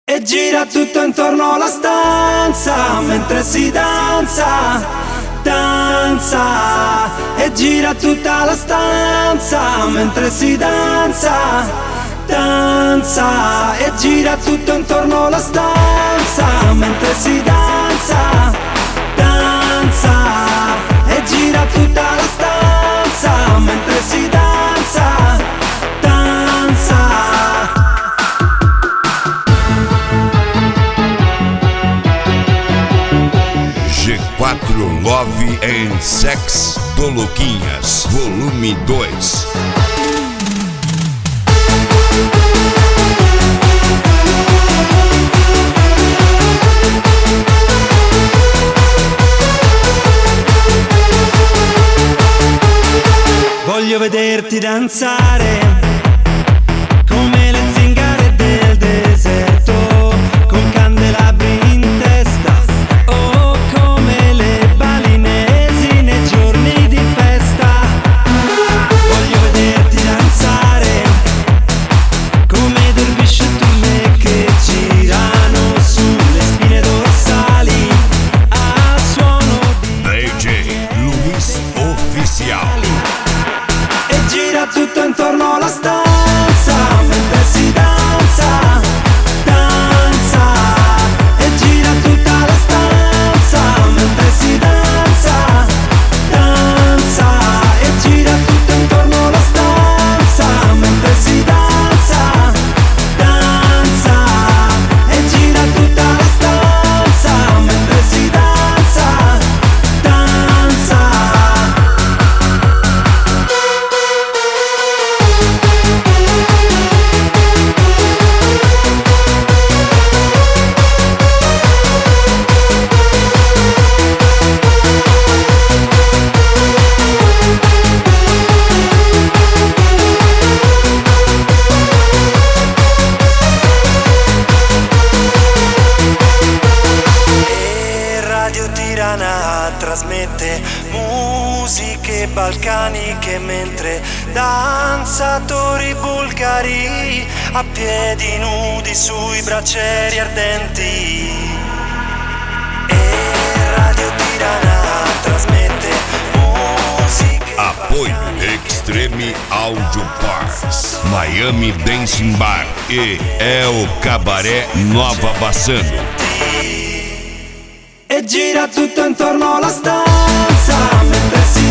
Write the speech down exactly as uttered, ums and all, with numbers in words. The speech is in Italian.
E gira tutto intorno alla stanza mentre si danza, danza. E gira tutta la stanza mentre si danza, danza. E gira tutto intorno alla stanza mentre si danza, danza. E gira tutta la stanza mentre si danza, danza. G quatro Love and Sex do Luquinhas, volume dois. Voglio vederti danzare come le zingare del deserto, con candelabri in testa, o come le balinesi nei giorni di festa. Voglio vederti danzare come dervisci e turme che girano sulle spine dorsali al suono di D J Luiz Oficial. E gira tutto intorno alla stanza mentre si danza, danza. E gira tutta la stanza mentre si danza, danza. E gira tutto intorno alla stanza mentre si danza, danza. E gira tutta la stanza mentre si danza, danza. E Radio Tirana trasmette musiche balcaniche mentre danzatori bulgari a piedi nudi sui braccieri ardenti. E Radio Tirana trasmette musiche. Apoio Extreme Audio Parts, Miami Dancing Bar e El Cabaré Nova Bassano. E gira tutto intorno alla stanza mentre si